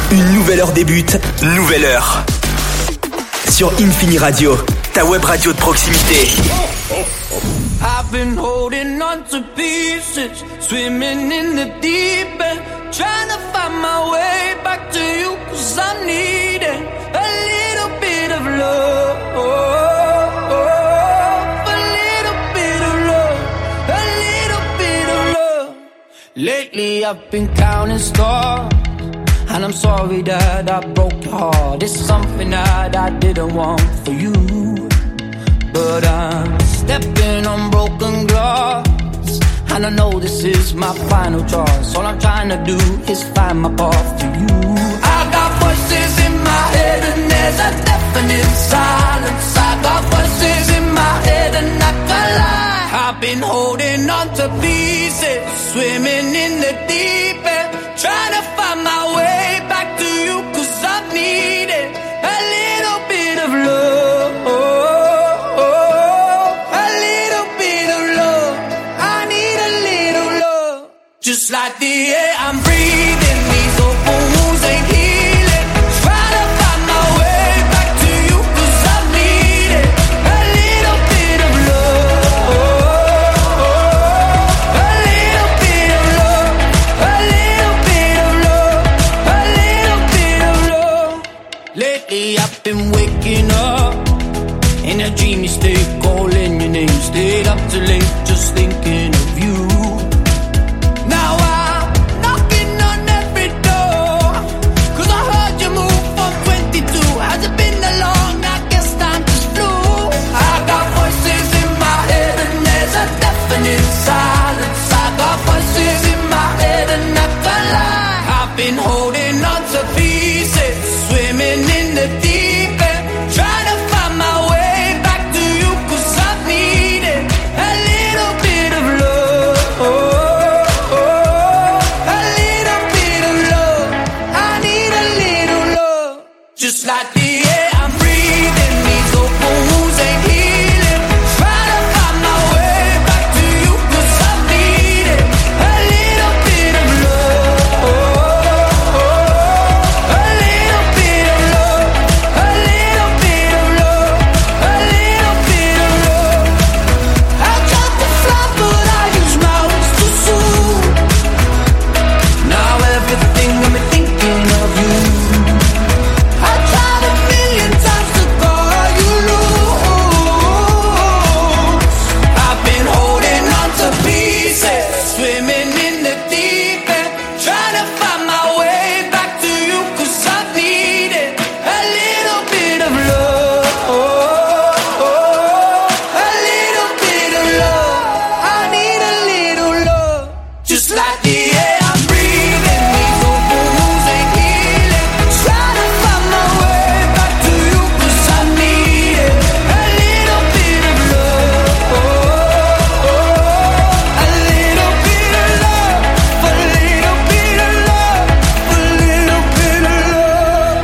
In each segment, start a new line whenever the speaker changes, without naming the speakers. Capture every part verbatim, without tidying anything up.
Une nouvelle heure débute, nouvelle heure. Sur Infini Radio, ta web radio de proximité.
I've been holding on to pieces, swimming in the deep end, trying to find my way back to you, cause I need it, a little bit of love, a little bit of love, a little bit of love. Lately I've been counting stars, and I'm sorry that I broke your heart. It's something that I didn't want for you, but I'm stepping on broken glass, and I know this is my final choice. All I'm trying to do is find my path to you. I got voices in my head and there's a deafening silence. I got voices in my head and I can't lie. I've been holding on to pieces, swimming in the deep end, trying to find my way back to you, cause I need it, a little bit of love, a little bit of love. I need a little love. Just like the air I'm breathing, these open wounds ain't healing. Try to find my way back to you, cause I need it, a little bit of love, a little bit of love, a little bit of love, a little bit of love. Lately I've been waking up in a dreamy state, calling your name, stayed up too late just thinking of you. Now I'm knocking on every door, cause I heard you move from twenty-two. Has it been that long? I guess time just flew. I got voices in my head and there's a deafening silence. I got voices in my head and I can't lie. I've been holding on to pieces, swimming in the deep end, trying to find my way back to you, cause I need it, a little bit of love, a little bit of love. I need a little love. Just like the air I'm breathing, these open wounds ain't healing. Try to find my way back to you, cause I need it, a little bit of love, a little bit of love, a little bit of love, a little bit of love. I tried to fly but I used my wings too soon. Now everything got me thinking of you. I tried a million times to call you loose. I've been holding on to pieces, swimming in the deep end, trying to find my way back to you, cause I need it, a little bit of love, a little bit of love. I need a little love. Just like the air I'm breathing, these open wounds ain't healing. Try to find my way back to you, cause I need it, a little bit of love, a little bit of love, a little bit of love, a little bit of love.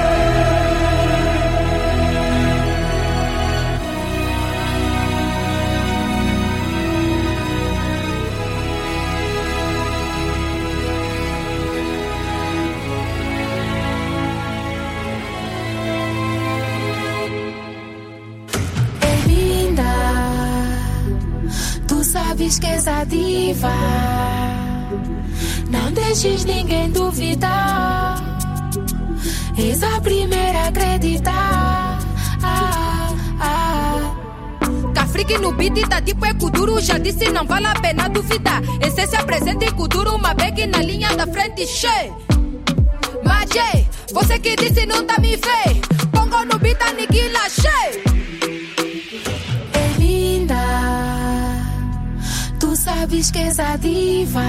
É linda, tu sabes que és a diva. Não deixes ninguém duvidar. És a primeira a acreditar. Ah, ah.
Cafrique no beat tá tipo é Kuduro. Já disse não vale a pena duvidar. Essência presente em Kuduro, uma bag na linha da frente cheia. Majê, você que disse não tá me vê. Pongo no beat aniquila cheio.
É linda, tu sabes que és a diva.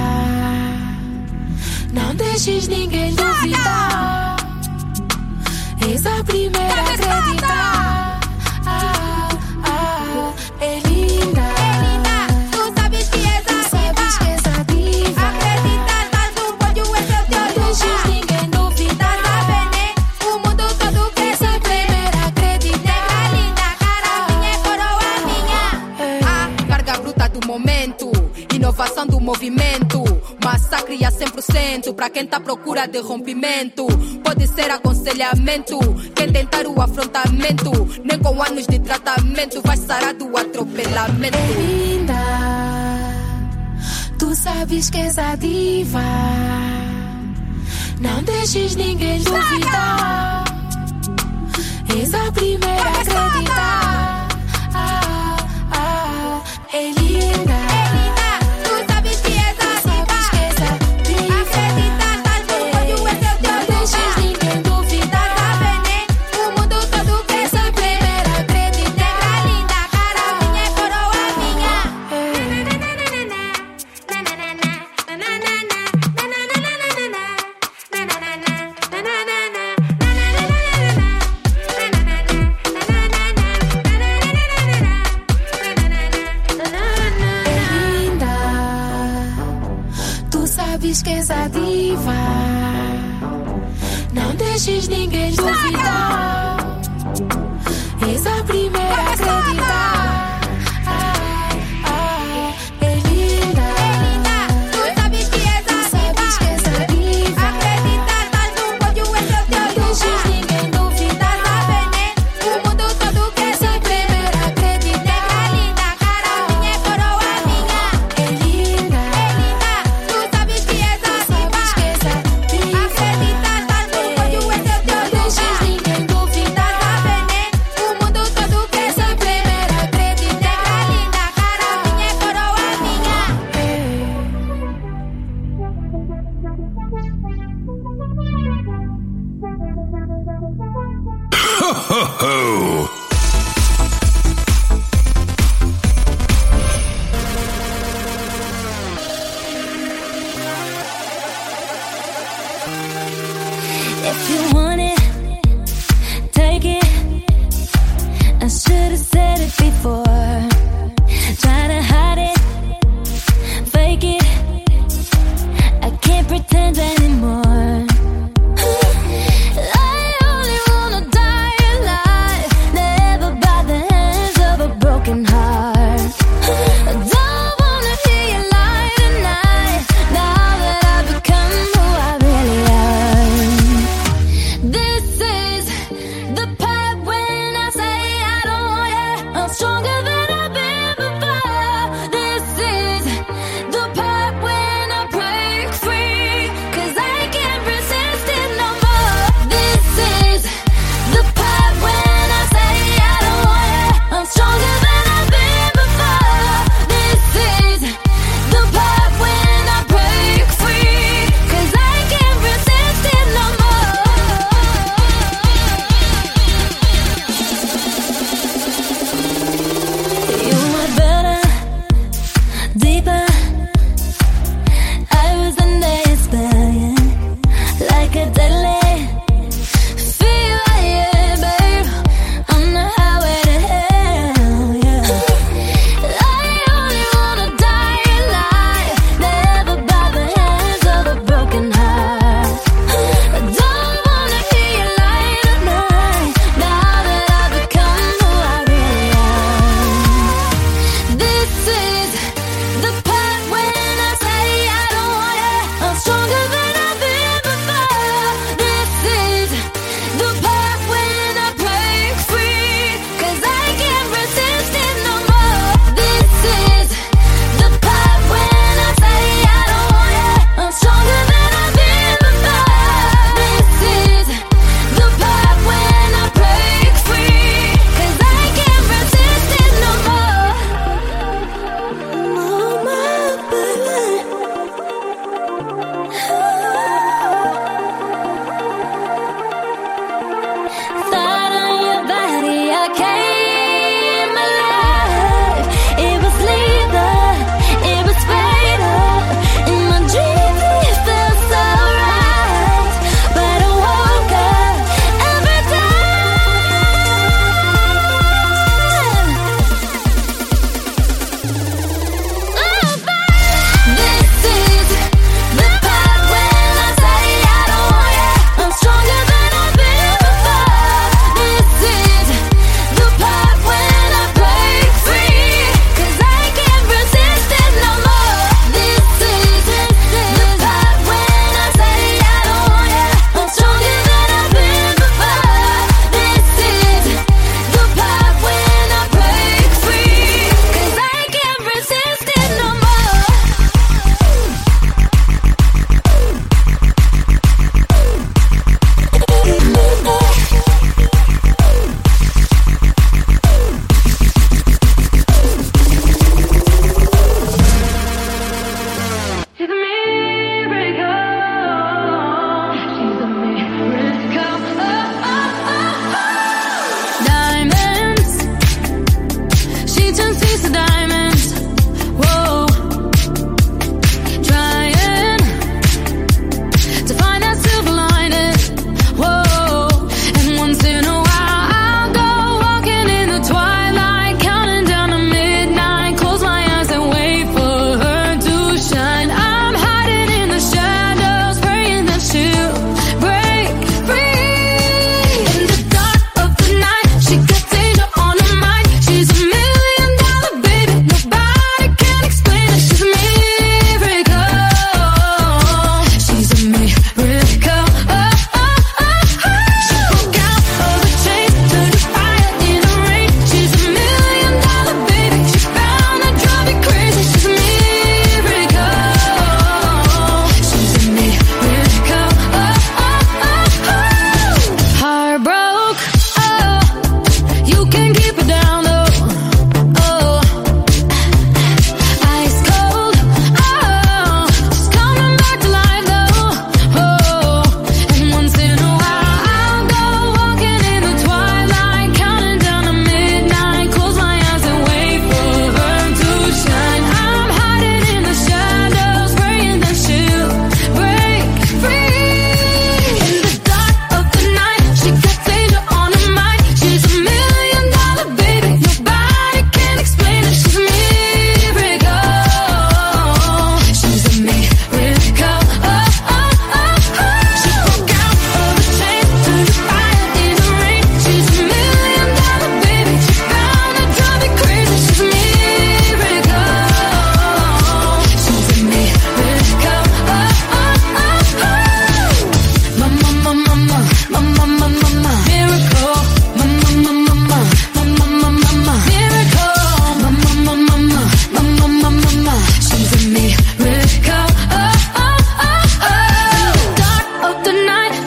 Não deixes ninguém duvidar. És a primeira a acreditar. Ah, ah, é linda.
É linda, tu sabes que és a
Tu sabes que és a diva.
Acreditas, mas não pode o seu teu
Não deixes
lugar.
ninguém duvidar.
Tá sabendo, né? O mundo todo quer
És a
saber.
primeira a acreditar.
Negra linda, cara minha, é coroa minha. A carga bruta do momento, inovação do movimento. Massacre a cem por cento, pra quem tá à procura de rompimento. Pode ser aconselhamento, quem tentar o afrontamento, nem com anos de tratamento vai sarar do atropelamento.
Linda, tu sabes que és a diva, não deixes ninguém duvidar, és a primeira a acreditar. Ah, ah, é linda. Que és a diva, não deixes ninguém duvidar, és a primeira a acreditar. Ah, ah, é linda,
é linda, tu sabes que és a diva,
sabes que és a diva,
acreditar mais no pódio é seu teu
não deixes ninguém duvidar,
sabe, né? O mundo todo quer
és a primeira a acreditar.
é linda, cara minha, coroa minha,
É linda,
é linda, tu sabes que és a
sabes que és a diva,
acreditar mais no pódio é seu teu
não deixes ninguém duvidar,
sabe, né? O mundo todo quer
és a primeira a acreditar.
é linda, cara minha, coroa minha.
Ho!
If you want it, take it. I should have said it before. Try to hide it, fake it. I can't pretend anymore. I only wanna die alive, never by the hands of a broken heart. I don't wanna hear you lie tonight, now that I've become who I really am. This is the part when I say I don't want you. I'm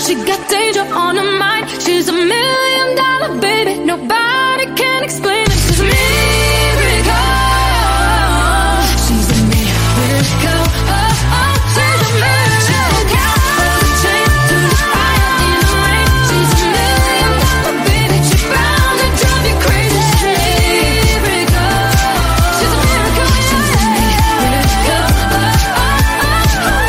She got danger on her mind. She's a million dollar baby. Nobody can explain it. She's a miracle. She's a miracle. Oh, oh, she's a miracle. From the chain to the fire in the rain. She's a million dollar baby. She's bound to drive you crazy. She's a miracle. She's a miracle. She's a miracle. Oh, oh, oh, oh.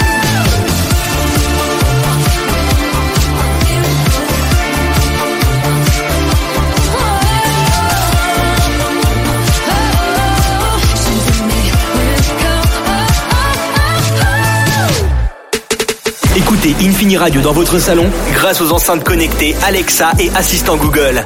Écoutez Infini Radio dans votre salon grâce aux enceintes connectées Alexa et assistant Google.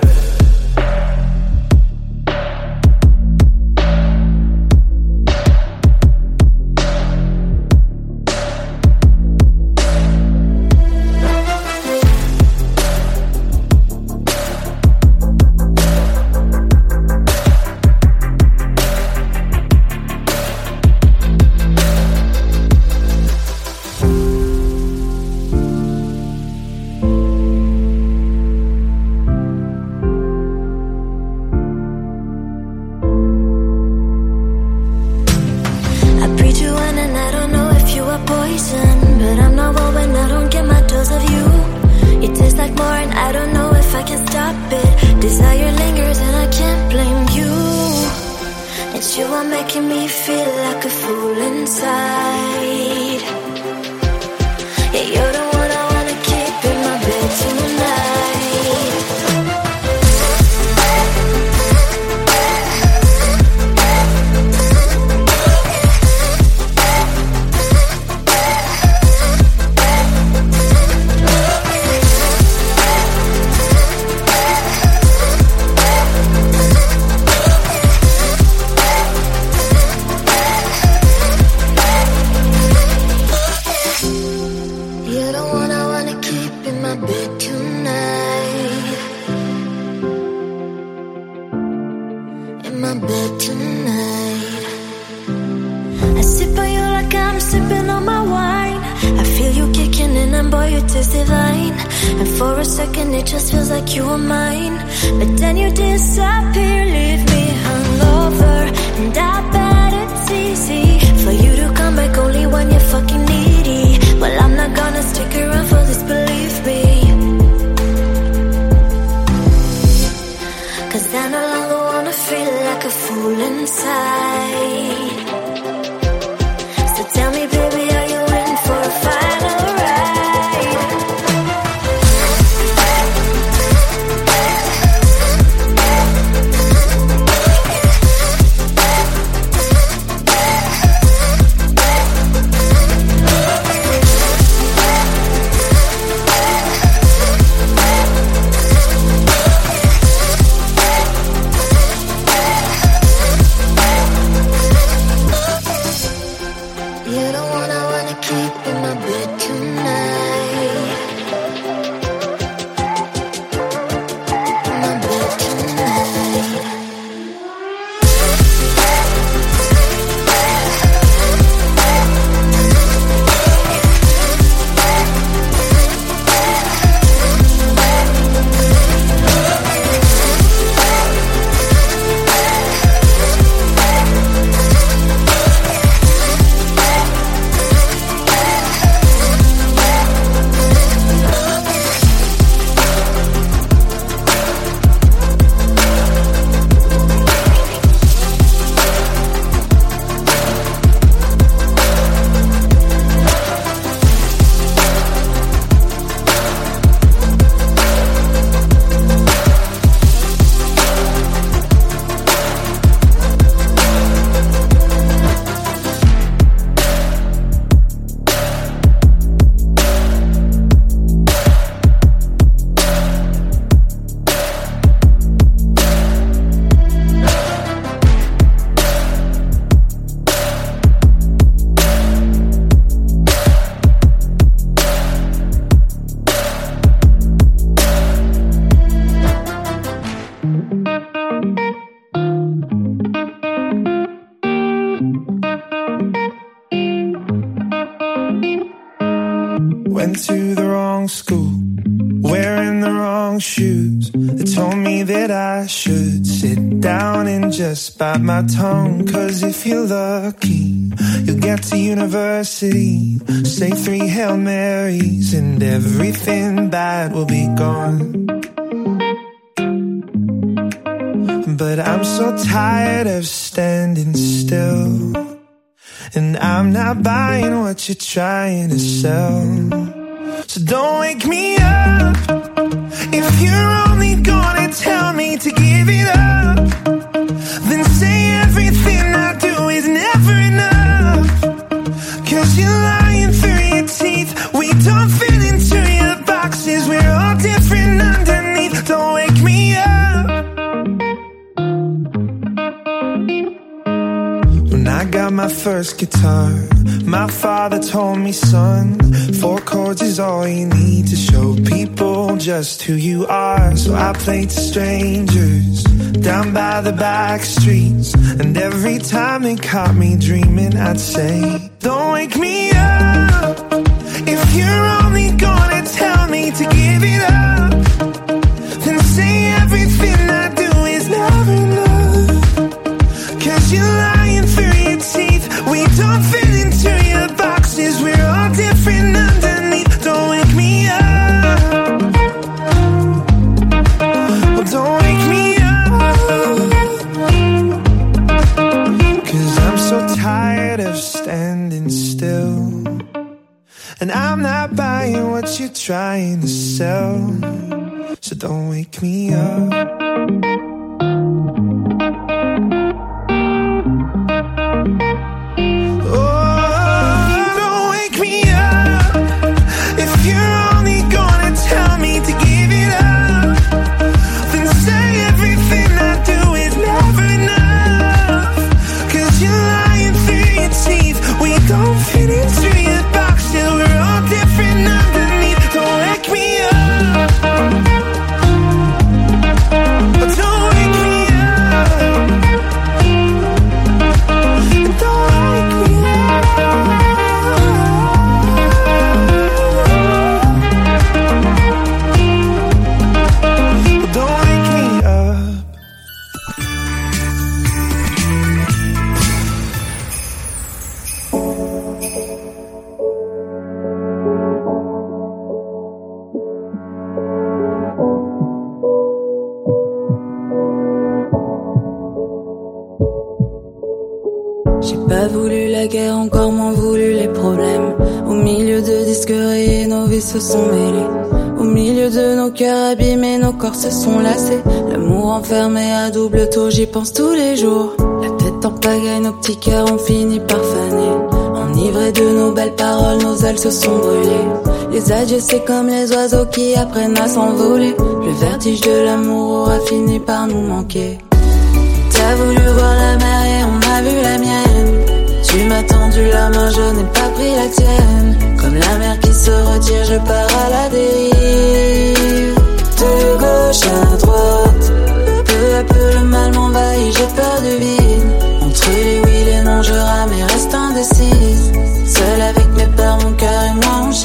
wearing the wrong shoes. They told me that I should sit down and just bite my tongue. Cause if you're lucky, you'll get to university, say three Hail Marys, and everything bad will be gone. But I'm so tired of standing still, and I'm not buying what you're trying to sell. So don't wake me up if you're only gonna tell me to give it up. Then say everything I do is never enough. Cause you're lying through your teeth. We don't fit into your boxes. We're all different underneath. Don't wake me up. When I got my first guitar, my father told me, son, four chords is all you need to show people just who you are. So I played to strangers down by the back streets, and every time they caught me dreaming, I'd say, don't wake me up if you're only gonna tell me to give it up. Then say everything I do is never enough. Cause you're lying through your teeth. We don't fit into your boxes. We're all different underneath. Don't wake me up. Well, don't wake me up. Cause I'm so tired of standing still, and I'm not buying what you're trying to sell. So don't wake me up. Don't fit into your boxes. We're all different underneath. Don't wake me up. Don't wake me up. Don't wake me up. Don't wake me up.
Pas voulu la guerre, encore moins voulu les problèmes. Au milieu de disques rayés, nos vies se sont mêlées. Au milieu de nos cœurs abîmés, nos corps se sont lassés. L'amour enfermé à double tour, j'y pense tous les jours. La tête en pagaille, nos petits cœurs ont fini par faner. Enivrés de nos belles paroles, nos ailes se sont brûlées. Les adieux, c'est comme les oiseaux qui apprennent à s'envoler. Le vertige de l'amour aura fini par nous manquer. T'as voulu voir la mer et on a vu la mienne. Tu m'as tendu la main, je n'ai pas pris la tienne. Comme la mer qui se retire, je pars à la dérive. De gauche à droite, peu à peu le mal m'envahit, j'ai peur du vide. Entre les oui, les non, je rame et reste indécise. Seule avec mes peurs, mon cœur et moi on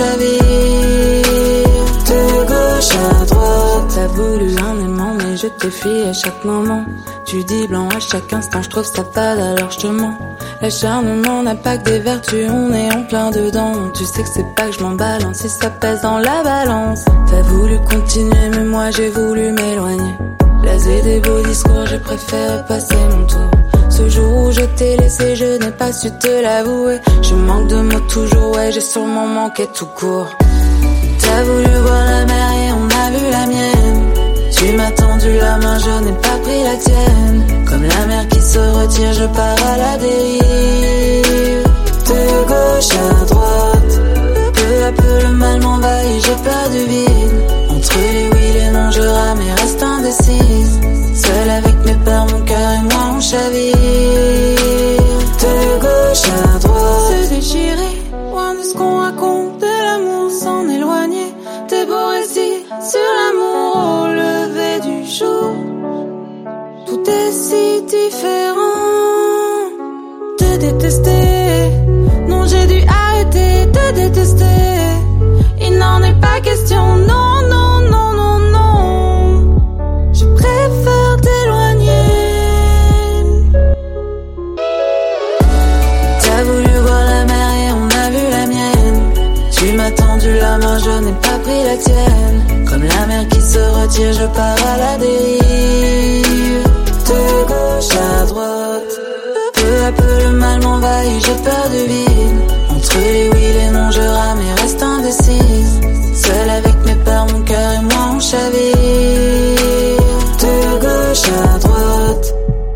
chavire. De gauche à droite, t'as voulu un aimant mais je te fuis à chaque moment. Tu dis blanc à chaque instant, je trouve ça fade alors je te mens. L'acharnement n'a pas que des vertus, on est en plein dedans. Tu sais que c'est pas que je m'en balance, si ça pèse dans la balance. T'as voulu continuer mais moi j'ai voulu m'éloigner. Blasé des beaux discours, j'ai préféré passer mon tour. Ce jour où je t'ai laissé, je n'ai pas su te l'avouer. Je manque de mots toujours, ouais j'ai sûrement manqué tout court. T'as voulu voir la mer et on a vu la mienne. Tu m'as tendu la main, je n'ai pas pris la tienne. Comme la mer qui se retire, je pars à la dérive. De gauche à droite, peu à peu le mal m'envahit, j'ai peur du vide. Entre les oui, les non, je rame et reste indécise. Seule avec mes peurs, mon cœur et moi on chavire. De gauche à droite, se déchirer, loin de ce qu'on raconte, de l'amour s'en éloigner. Tes beaux récits sur l'amour au lever du jour. Tout est si différent. Te détester, non j'ai dû arrêter de détester. Il n'en est pas question, non, non, non. mer qui se retire, je pars à la dérive. De gauche à droite, peu à peu le mal m'envahit, j'ai peur du vide. Entre les oui, les non, je rame et reste indécise. Seule avec mes peurs, mon cœur et moi on chavire. De gauche à droite.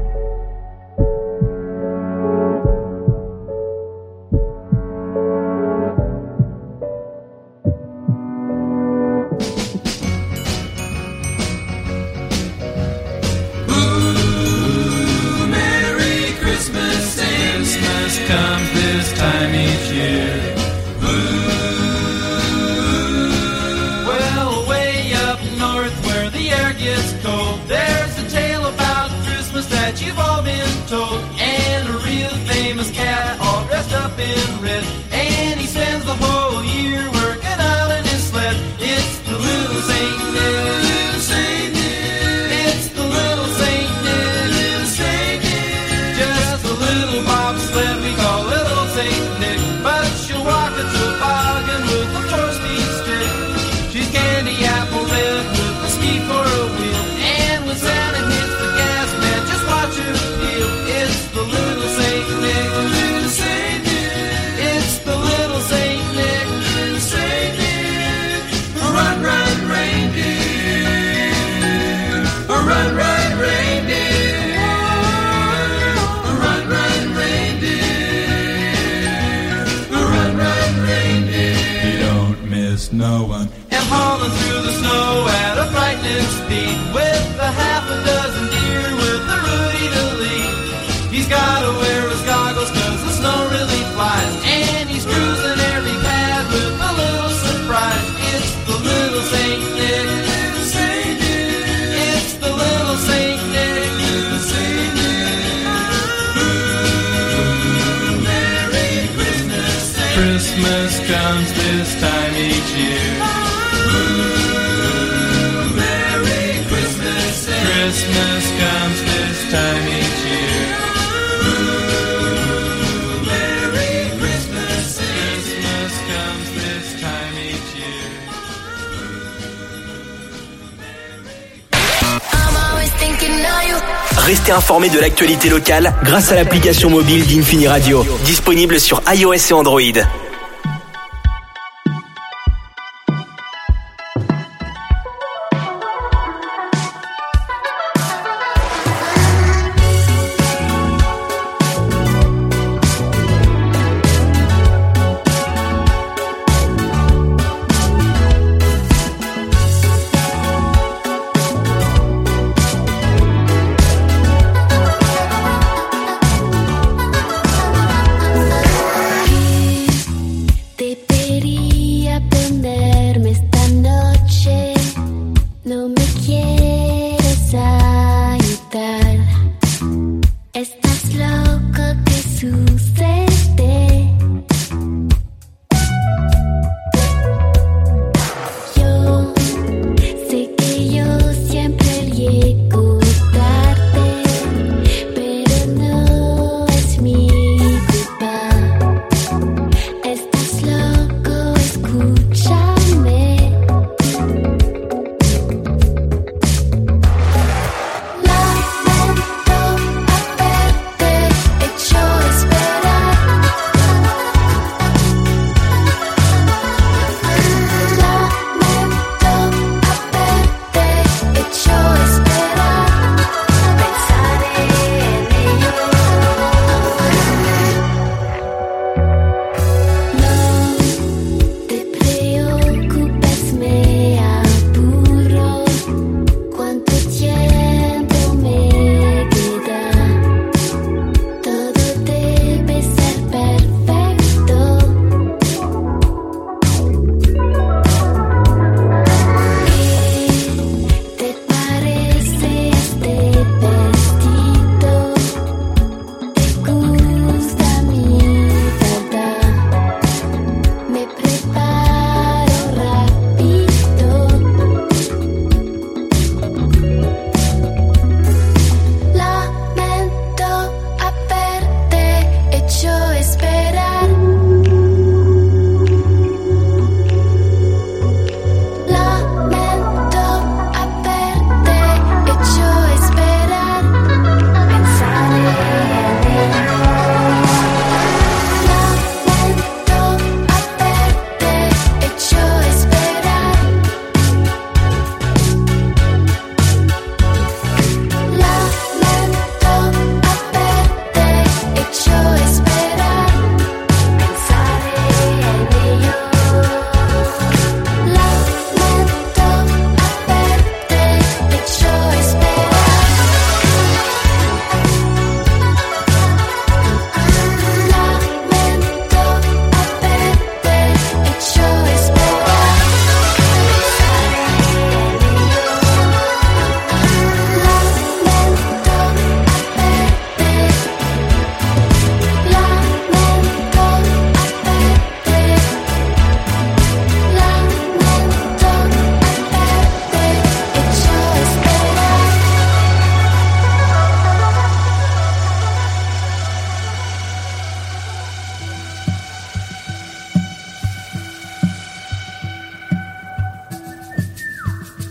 No one. And hauling through the snow at a frightening speed, with a half a dozen deer with a Rudy to lead. He's gotta wear his goggles cause the snow really flies, and he's cruising every pad with a little surprise. It's the little Saint Nick. It's the little Saint Nick. Saint Nick. Ooh, Merry Christmas, Saint Christmas comes this time each year. Ooh, Merry Christmas, Saint Christmas comes this time each year. Ooh, Merry Christmas, Saint Christmas comes this time each year.
I'm always thinking of you.
Restez informés de l'actualité locale grâce à l'application mobile d'Infini Radio, disponible sur iOS et Android.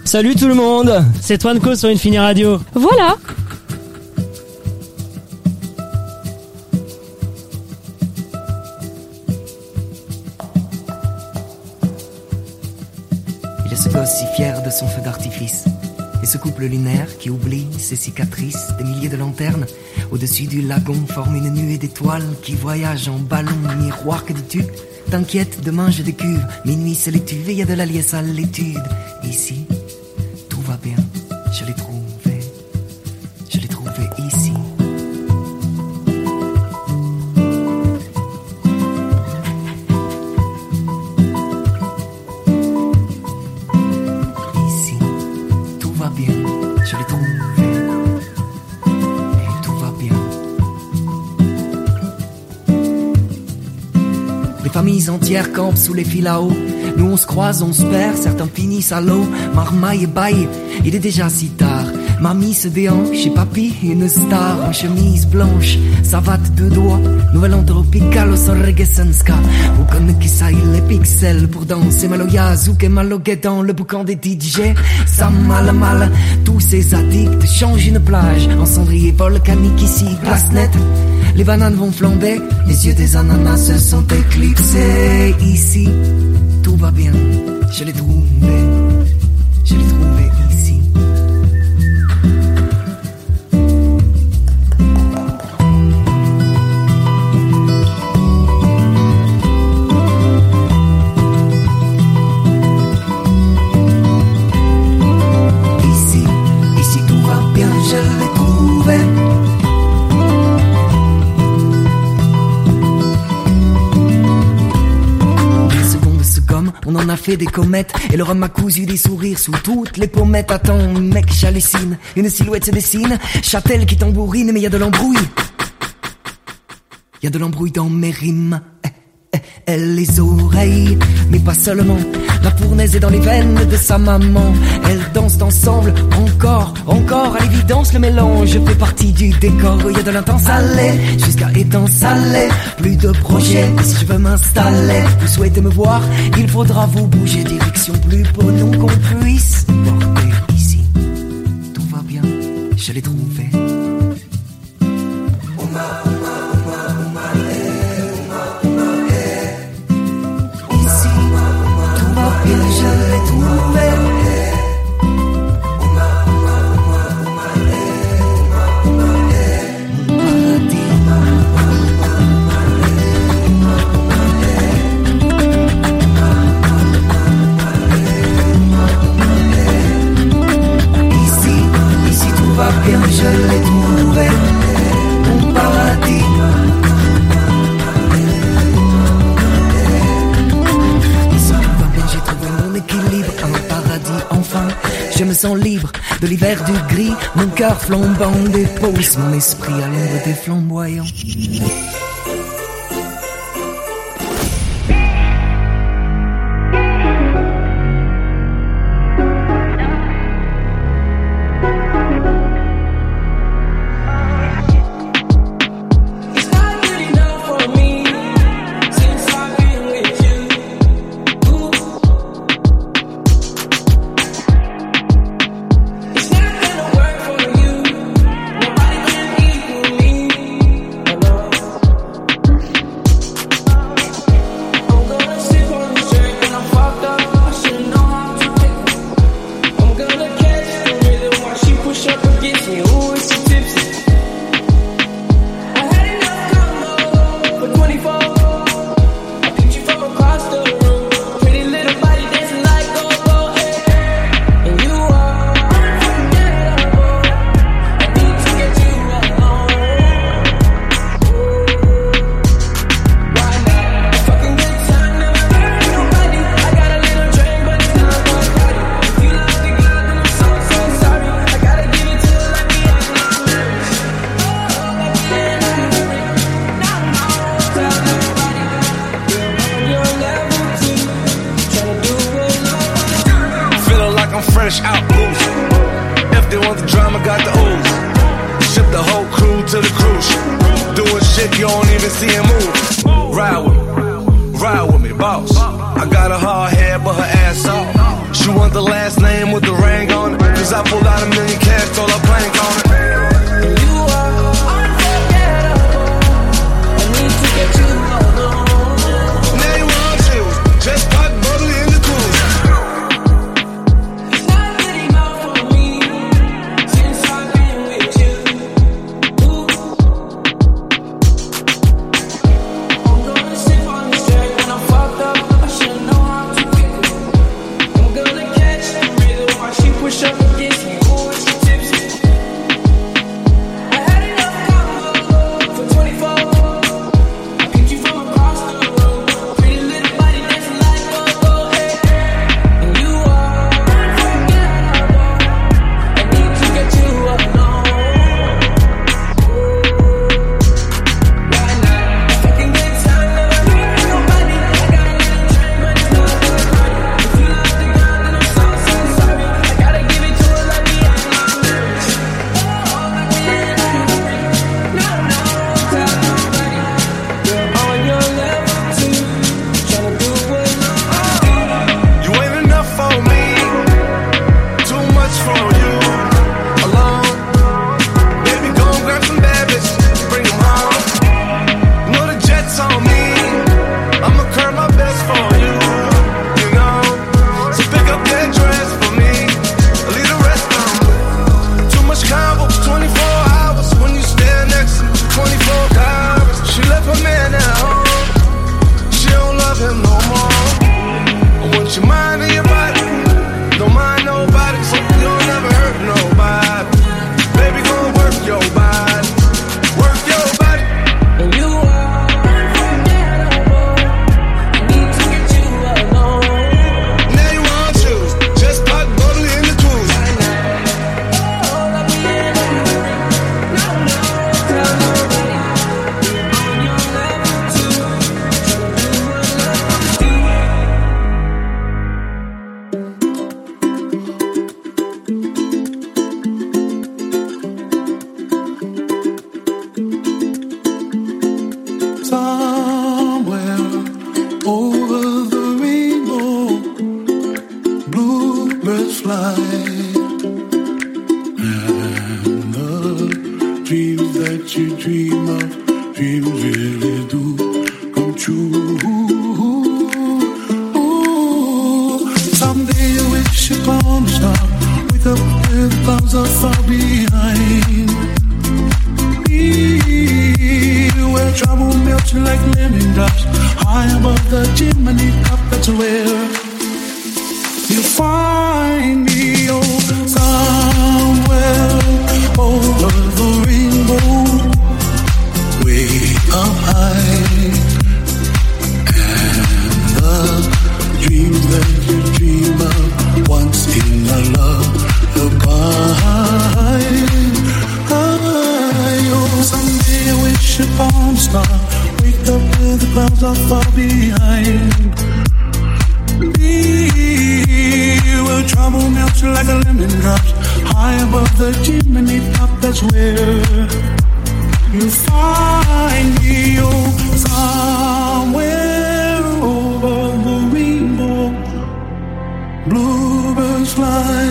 Salut tout le monde, c'est Twanco sur Infini Radio.
Voilà.
Il est ce gosse si fier de son feu d'artifice. Et ce couple lunaire qui oublie ses cicatrices. Des milliers de lanternes au-dessus du lagon forment une nuée d'étoiles qui voyagent en ballon. Miroir, que dis-tu? T'inquiète, demain j'ai des cuves. Minuit c'est l'étuve et y a de la liesse à l'étude. Ici, tout va bien, je l'ai trouvé. Je l'ai trouvé ici. Ici, tout va bien, je l'ai trouvé. Et tout va bien. Les familles entières campent sous les fils à eau. Nous on se croise, on se perd, certains finissent à l'eau. Marmaille et baille, il est déjà si tard. Mamie se déhanche et papy une star en chemise blanche, savate deux doigts. Nouvelle tropicale au son reggae senska. Vous connaissez qui ça, il les pixels pour danser. Maloya, zouk et maloguet dans le boucan des D J. Ça mal mal, tous ces addicts changent une plage en cendrier volcanique ici, glace nette. Les bananes vont flamber, les yeux des ananas se sont éclipsés. Ici, tout va bien, je l'ai trouvé, je l'ai trouvé ici. Ici, ici tout va bien, je l'ai trouvé. On en a fait des comètes et le rhum a cousu des sourires sous toutes les pommettes. Attends, mec, j'hallucine. Une silhouette se dessine, Châtel qui tambourine, mais y a de l'embrouille. Y a de l'embrouille dans mes rimes. Eh, eh, elle les oreilles, mais pas seulement. La fournaise est dans les veines de sa maman. Elles dansent ensemble, encore, encore. À l'évidence, le mélange fait partie du décor. Y a de l'intense salé, jusqu'à étant salé. Plus de projets, si je veux m'installer. Vous souhaitez me voir, il faudra vous bouger. Direction plus pour nous qu'on puisse porter ici. Tout va bien, je l'ai trouvé. Je l'ai trouvé. Ici, ici tout va bien, je l'ai trouvé. Mon paradis. Équilibre, un paradis enfin. Je me sens libre de l'hiver du gris. Mon cœur flambant dépose mon esprit à l'ombre des flamboyants.
fresh out loose. If they want the drama, got the ooze. Ship the whole crew to the cruise ship. Doing shit you don't even see him move. Ride with me, ride with me, boss. I got a hard head, but her ass off. you want the last name with the ring on it? Cause I pulled out a million cash, told her plank on it.
You are unforgettable. I need to get you alone.
Now you want you, just pop bubbly in the cruise.
It's not good enough for me since I've been with you. Ooh. I'm gonna sip on this track when I'm fucked up. I should know how to pick it. I'm gonna catch the rhythm while she push up against me. Ooh, she tipsy. I had enough combo for twenty-four. I picked you from across the road. Pretty little body dancing like a go, hey. And you are unforgettable. I need to get you alone. Right now, fucking good time, never been with nobody. I got a little drink, but it's not good money. If you love the girl, then I'm so, so sorry. I gotta give it to her like me, I'm not nervous. Oh, like me, I'm no, no, tell nobody. You're on your level too, tryna do what you want.
You ain't enough for me, too much for you. Alone, baby, go and grab some bad bitches, bring them home. You know the jet's on me, I'ma curb my best for you. You know, so pick up that dress for me, leave the rest on me. Too much combo, twenty-four hours when you stand next to me, twenty-four hours. She left her man at home, she don't love him no more. I want your mind and your body, don't mind nobody, so you don't never hurt nobody. Baby, go work your body, work your body.
And you are unforgettable. I need to get you alone.
Now you want you, just pop bubbly in the cruise.
Oh, let me in on the ring. No, no, tell nobody. On your level too, tryna do what love do.
Somewhere over the rainbow, bluebirds fly, and the dreams that you dream of, dreams really do come true. Ooh, someday you wish upon a star, wake up with clouds are far behind. Where trouble melts like lemon drops, high above the chimney top, that's where you find me. Oh, somewhere over the rainbow, way up high, and the dreams that you dream of once in a lullaby. Oh, someday I wish upon a star, wake up with the clouds are far behind. Be where trouble melts like a lemon drops, high above the chimney top, that's where you find me. Oh, somewhere over the rainbow, bluebirds fly,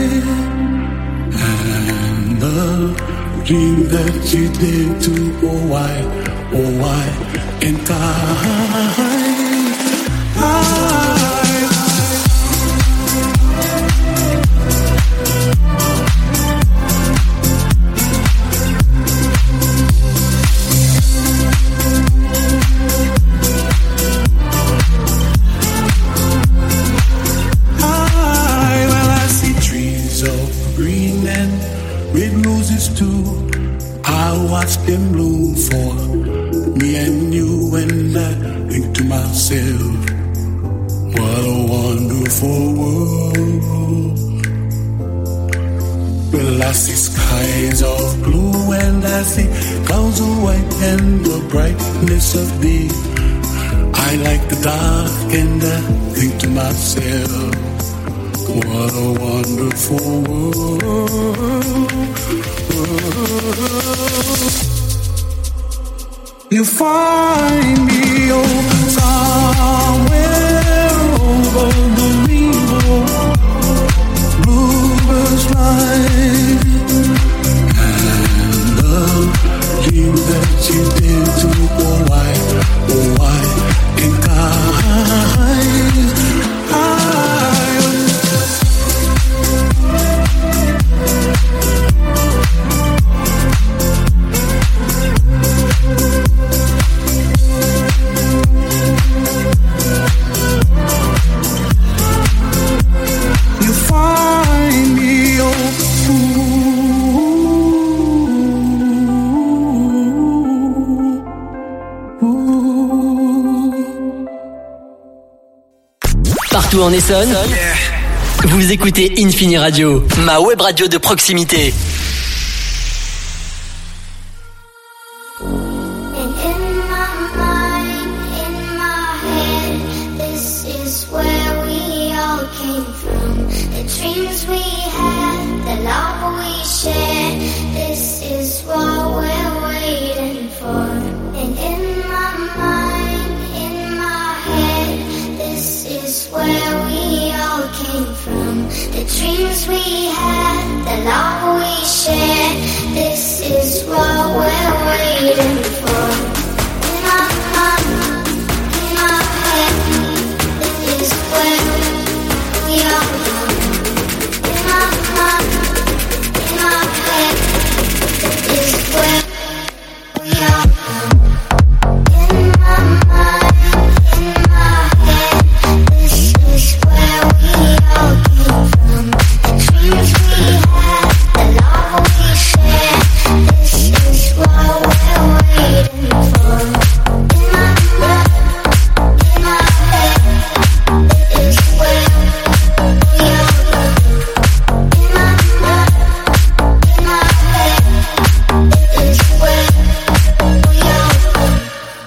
and the dream that you did to, oh why, oh why can't I? I well, I see trees of green and red roses too. I watch them bloom for me and you, and I think to myself, what a wonderful world. Well, I see skies of blue and I see clouds of white and the brightness of day. I like the dark and I think to myself, what a wonderful world. You find me oh, somewhere over the rainbow,
partout en Essonne. Yeah. Vous écoutez Infini Radio, ma web radio de proximité.
Dreams we had, the love we shared, this is what we're waiting for. In my mind, in my head, this is where we are going. In my mind, in my head, this is where we are going. In my mind, in my head, this is where we are going. Dreams we had, the love we shared, this is what we're waiting for. In my mind, in my head, this is where we are going. In my mind, in my head, this is where we are going.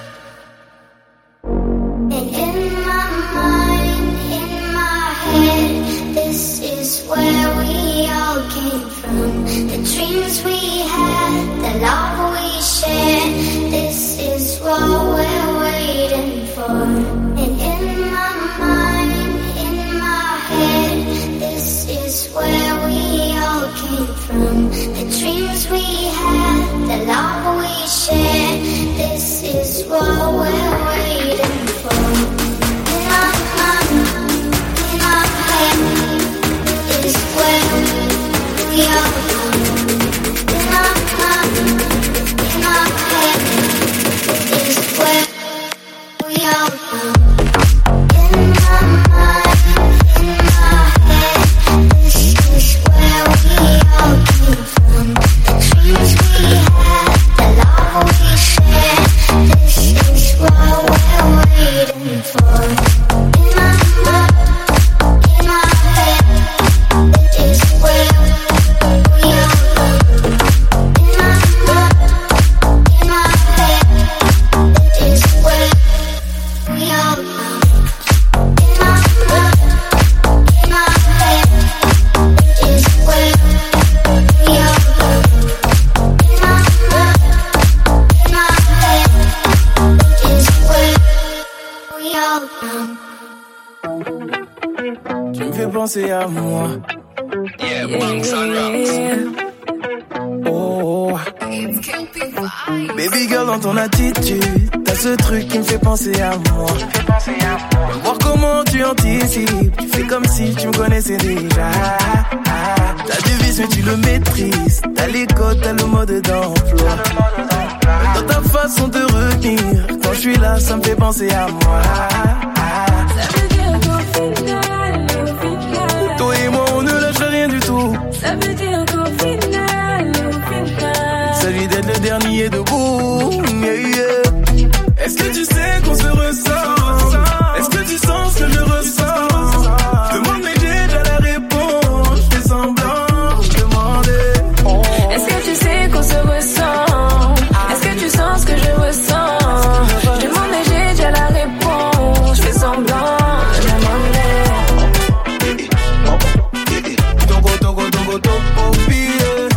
And in my mind, in my head, this is where we all came from. The dreams we had, the love we shared, this is what we're waiting for. And in my mind, in my head, this is where we all came from. The dreams we had, the love we shared, this is what we're waiting for. In my mind, in my head, is where we are going. In my mind, in my head, is where we are going. In my mind, in my head, this is where we all came from. The dreams we had, the love we shared, this is what we're waiting for. In my mind, in my head, is where we are going. In my mind, in my head, is where we are going. In my mind, in my head, is where we are going. In my mind, in my head, is where we are going.
Tu me fais penser à moi.
Yeah, bunks and rocks.
Oh, baby girl, dans ton attitude, t'as ce truc qui me fait penser à moi. Voir comment tu anticipes, tu fais comme si tu me connaissais déjà. T'as du vice mais tu le maîtrises, t'as les codes, t'as le mode d'emploi. Dans ta façon de retenir, quand je suis là, ça me fait penser à moi.
Ça veut dire qu'au final, au final,
toi et moi on ne lâche rien du tout.
ça veut dire qu'au final, au final,
Celui d'être le dernier debout. Yeah, yeah. Est-ce que tu sais qu'on se ressent? Est-ce que tu sens ce que je ressens? Je demande mais j'ai déjà la réponse. Je fais semblant, je demandais.
est-ce que tu sais qu'on se ressent? Est-ce que tu sens ce que je ressens? Je demande mais j'ai déjà la réponse. Je fais semblant, je demandais.
Togo, togo, togo, togo, pire.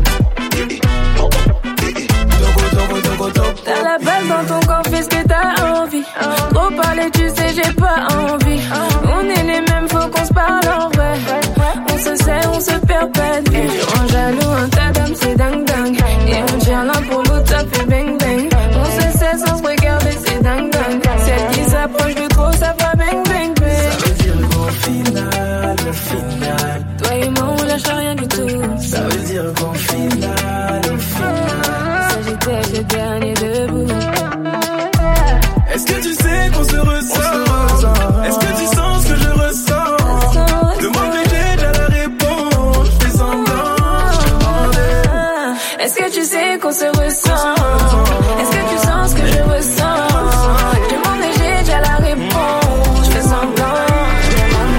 Togo, togo, togo, togo.
T'as la balle dans ton corps, fais ce que t'as envie. Trop parler, tu sais, j'ai pas envie. On est les mêmes, faut qu'on se parle en vrai. On se sait, on se perd pas de vue. Tu rends jaloux, un tas d'âmes, c'est dingue dingue. Et on tient l'un pour l'autre, ça fait bang bang. On se sait sans se regarder, c'est dingue dingue. Celle qui s'approche de trop, ça va bang bang bang.
Ça veut dire qu'au final, au final,
toi et moi, on lâche rien du tout.
ça veut dire qu'au final, au final,
ça j'étais le dernier debout.
est-ce que tu sais qu'on se ressent? Est-ce que tu sens ce que je ressens? Demande mais j'ai déjà la réponse. Je fais semblant, je demandais.
Est-ce que tu sais qu'on se ressent? Est-ce que tu sens ce que je ressens? Je demande et j'ai déjà la réponse. Je fais semblant, je demande.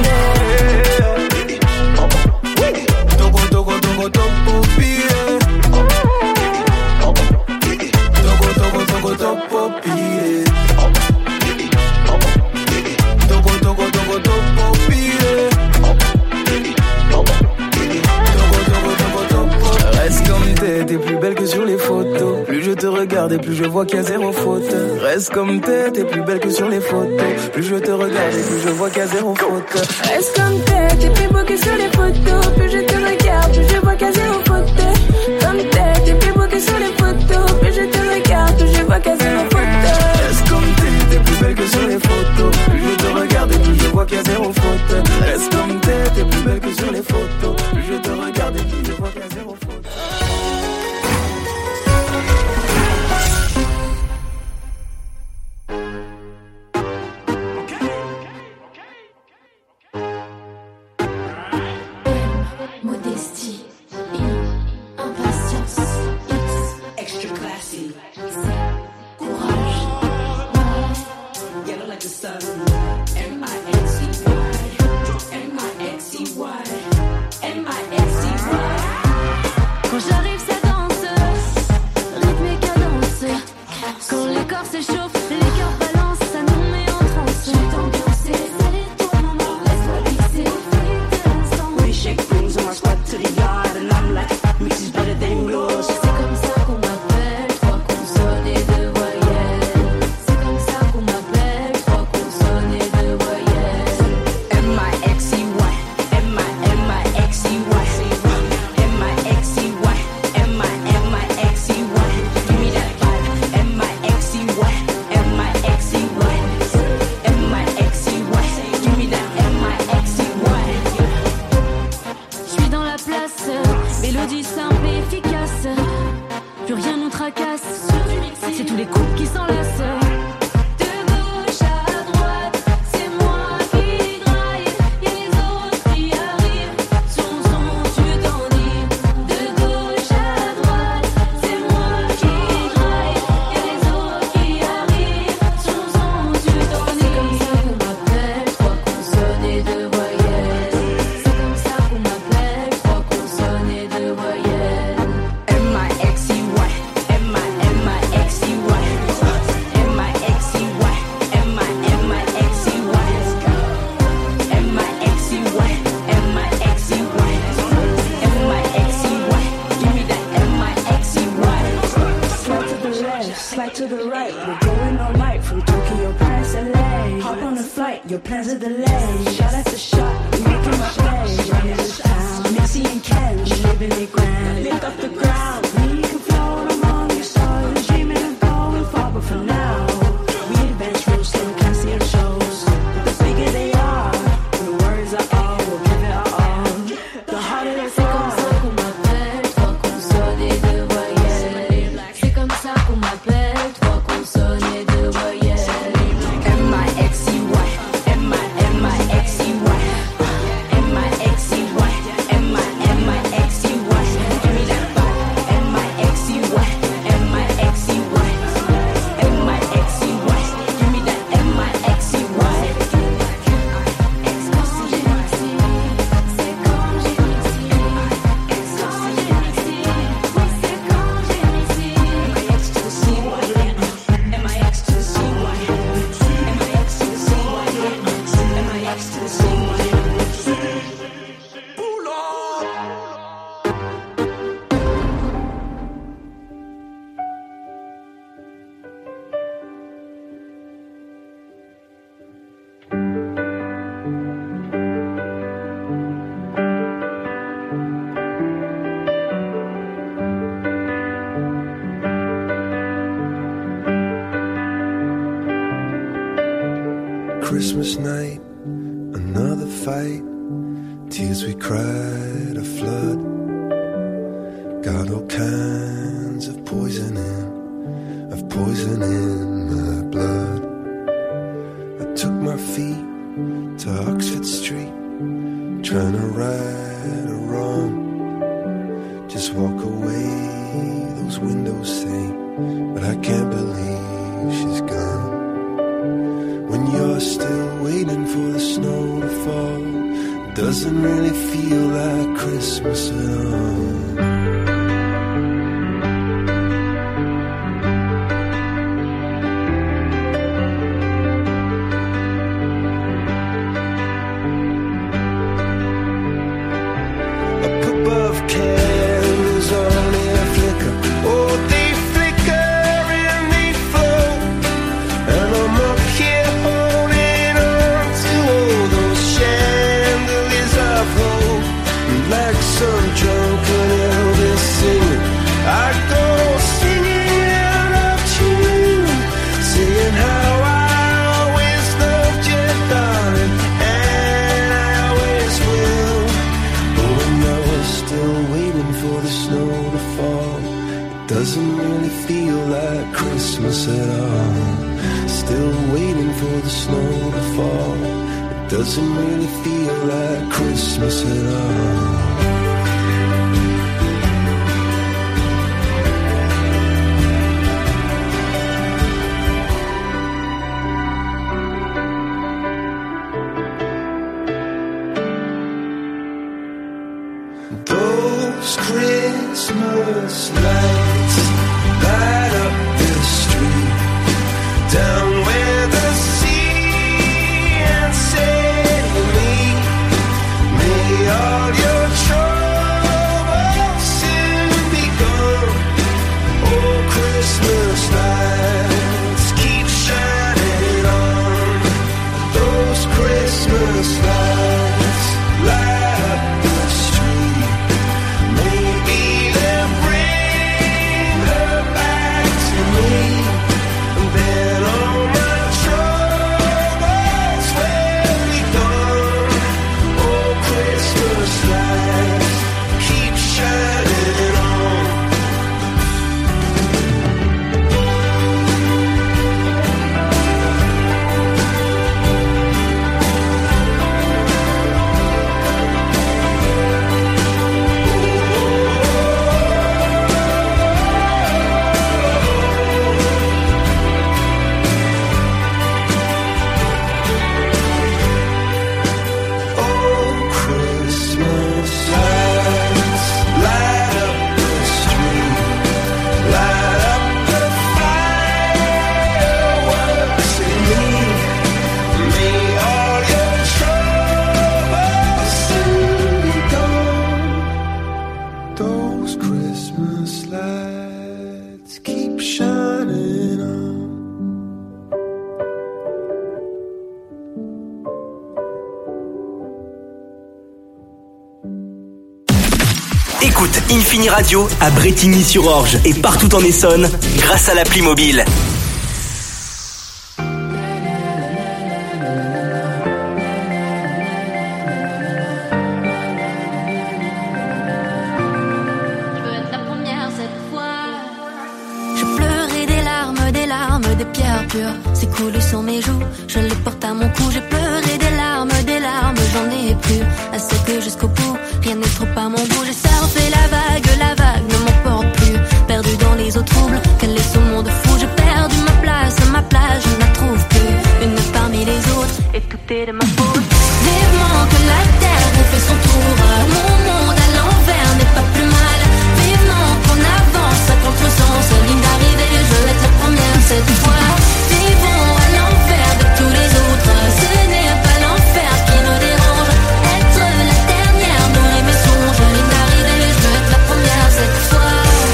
regarde et plus je vois qu'il y a zéro faute. Reste comme t'es, t'es plus belle que sur les photos. Plus je te regarde et plus je vois qu'il y a zéro faute.
Reste comme t'es, t'es plus beau que sur les photos. Plus je te regarde, plus je vois qu'il y a zéro faute. Comme t'es, t'es plus beau que sur les photos. Plus je te regarde, plus je vois qu'il y a zéro faute.
Reste comme t'es, t'es plus belle que sur les photos. Plus je te regarde et plus je vois qu'il y a zéro faute. Reste comme t'es, t'es plus belle que sur les photos. Plus je te regarde et plus je vois qu'il y a zéro faute.
Modestie, impatience, extra classy, courage, yellow like the sun, M I X C Y, M I X C Y, M I X C Y. Quand j'arrive ça danse, rythme et cadence. Quand les corps s'échauffent, les cœurs balancent, ça nous met en transe. Je vais t'ambiancer, c'est toi maman, laisse-moi fixer. We shake things on my spot to the yard, and I'm like, mix is better than yours. C'est comme ça qu'on m'appelle, trois consonnes et deux voyelles. C'est comme ça qu'on m'appelle, trois consonnes et deux voyelles. M I X C Y, M I M I X C Y, M I X C Y, M I M I X C Y. Give me that vibe, M I X C Y, M I X C Y, M I X C Y. Give me that M I X C Y. Je suis dans la place, mélodie simple et efficace. Plus rien nous tracasse, c'est tous les coups qui s'enlacent. De gauche à droite, c'est moi qui graille. Y'a les autres qui arrivent, son son tu t'en dis. De gauche à droite, c'est moi qui graille. Y'a les autres qui arrivent, son son tu t'en dis. C'est comme ça qu'on m'appelle, trois consonnes et deux voyelles. C'est comme ça qu'on m'appelle, trois consonnes et deux voyelles. M I X C Y, M I M I X C Y, M I X C Y, M I M I X C Y, M I X C Y, M I X C Y, M I X C Y. Give me that M I X C Y.
Slide to the left, slide to the right. We're going all night from Tokyo, Paris, L A. Hop on a flight, your plans are delayed. Shot after shot, we making my play. Running this town, Missy and Ken, living it grand. Lift up the ground, we can float among your stars. Dreaming of going far, but for now, we advance real slow, can't see our shows. The bigger they are, the words are all, we'll give it our all. The harder they
C'est comme ça qu'on m'appelle, trois consonnes et deux voyelles. C'est comme ça qu'on m'appelle, trois consonnes et deux voyelles.
M I X C Y, M I M I X C Y, M I X C Y, M I M I X C Y. Give me that vibe, M I X C Y, M I X C Y, M I X C Y. Give me that M I X C Y.
Quand j'ai mixé, c'est quand j'ai mixé. Quand j'ai mixé, oui c'est quand j'ai mixé.
M I X to the C Y, M I X to the C Y, M I X to the C Y, M I X to the C Y.
Christmas night, another fight. Tears we cried, a flood. Got all kinds of poison in, of poison in my blood. I took my feet to Oxford Street, trying to right a wrong. Just walk away, those windows say, but I can't believe she's gone. When you're still waiting for the snow to fall, doesn't really feel like Christmas at all. Of candles only a flicker. Oh, they flicker
some drunken Elvis singing. I go singing out of tune, saying how I always loved you, darling, and I always will. Oh, and now we're still waiting for the snow to fall. It doesn't really feel like Christmas at all. Still waiting for the snow to fall. It doesn't really feel like Christmas at all. Those Christmas lights light up the street down where the sea and say to me, may all your troubles soon be gone. Oh, Christmas lights keep shining on. Those Christmas lights light up the street. Maybe they'll bring her back to me. And then all my troubles will be gone. Oh, Christmas lights keep shining on. Oh, Christmas lights light up the street, light up the fireworks in me. May all your troubles soon be gone. Those Christmas lights keep shining on.
Écoute Infini Radio à Brétigny-sur-Orge et partout en Essonne grâce à l'appli mobile.
Je pleurais des larmes, des larmes, des pierres pures. C'est coulé sur mes joues, je les porte à mon cou. J'ai pleuré des larmes, des larmes, j'en ai plus. À ce que jusqu'au bout, rien n'est trop à mon goût. J'ai surfé la vague, la vague ne m'emporte plus. Perdu dans les eaux troubles, quel est ce monde fou. J'ai perdu ma place, ma place, je ne la trouve plus. Une parmi les autres, et tout est de ma faute. Vivement que la terre fait son tour. Mon monde à l'envers n'est pas plus mal. Vivement qu'on avance à contre-sens. Ligne d'arrivée, je veux être la première cette fois. Vivons à l'envers de tous les autres. Ce n'est pas l'enfer qui nous dérange. Être la dernière nourrit mes songes. Ligne d'arrivée, je veux être la première cette fois.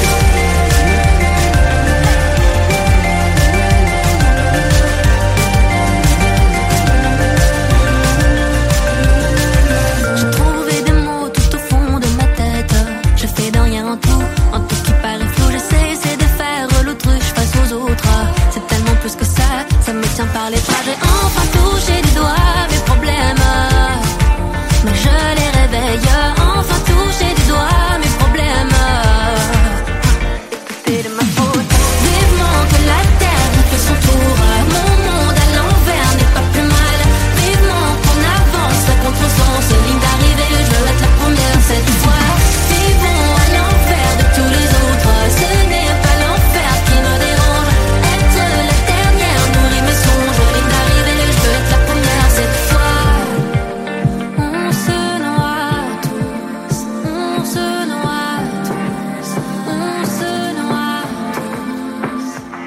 J'ai trouvé des mots tout au fond de ma tête. Je fais de rien en tout, en tout qui paraît flou. J'essaie, c'est de faire l'autruche face aux autres. C'est tellement plus que ça, ça me tient par les bras. J'ai enfin touché du doigt mes problèmes, mais je les réveille. Enfin touché du doigt mes problèmes. Écoutez de ma faute. Vivement que la terre fait son tour. Mon monde à l'envers n'est pas plus mal. Vivement qu'on avance à contre-sens. Ligne d'arrivée, je veux être la première cette fois. Vivons à l'envers de tous les autres. Ce n'est pas l'enfer qui nous dérange. Être la dernière nourrit mes songes. Ligne d'arrivée, je veux être la première cette fois. On se noie tous, on se noie tous, on se noie tous.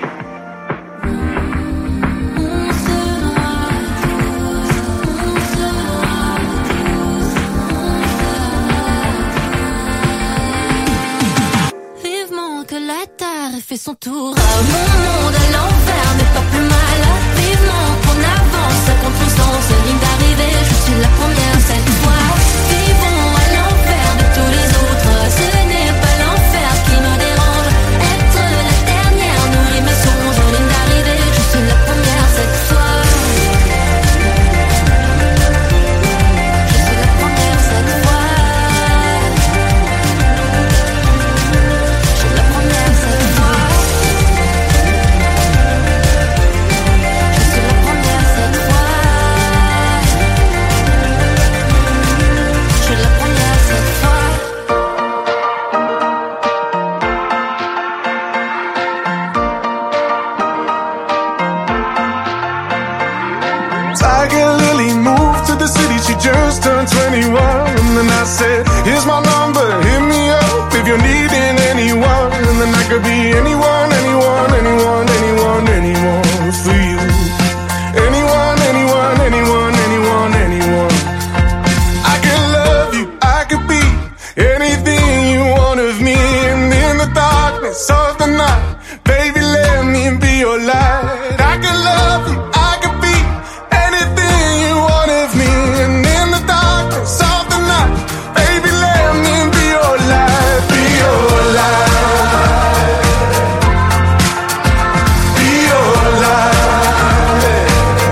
On se noie tous, on se noie tous. Vivement que la terre fait son tour. Mon monde à l'envers n'est pas plus mal. Vivement qu'on avance à contre-sens. Ligne d'arrivée, je suis la première cette fois. Vivons à l'envers de tous les
I said, here's my number, hit me up if you're needing anyone. And then I could be anyone, anyone, anyone, anyone, anyone for you. Anyone, anyone, anyone, anyone, anyone. I can love you, I could be anything you want of me. And in the darkness of the night, baby, let me be your light. I can love you, I could be anything you want of me. And in the darkness of the night, baby, let me be your light, be your light, be your light.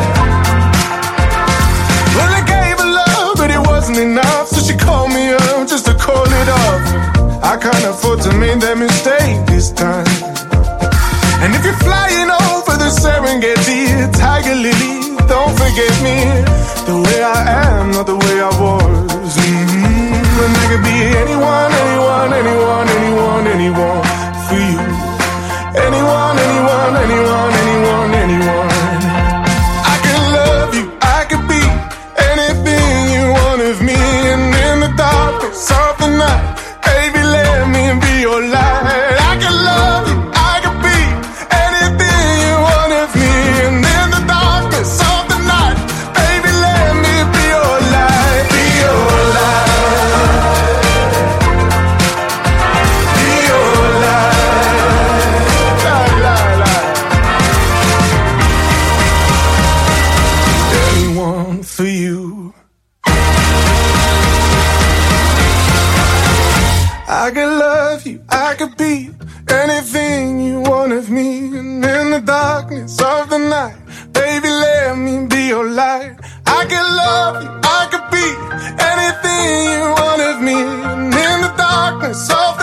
Well, I gave her love, but it wasn't enough, so she called me up just to call it off. I can't afford to make that mistake this time. And if you're flying over the Serengeti, Tiger Lily, don't forget me. The way I am, not the way I was. Mm-hmm. And I could be anyone, anyone, anyone, anyone, anyone for you. Anyone, anyone, anyone, anyone, anyone. I can love you, I could be anything you want of me. And in the darkness of the night, baby, let me be your light. I can love you, I could be anything you want of me. And in the darkness of the night, baby, let me be your light, be your light, be your light, light, light, light. Anyone for you. I could love you, I could be anything you want of me. And in the darkness of the night, baby, let me be your light. I could love you, I could be anything you want of me. And in the darkness of the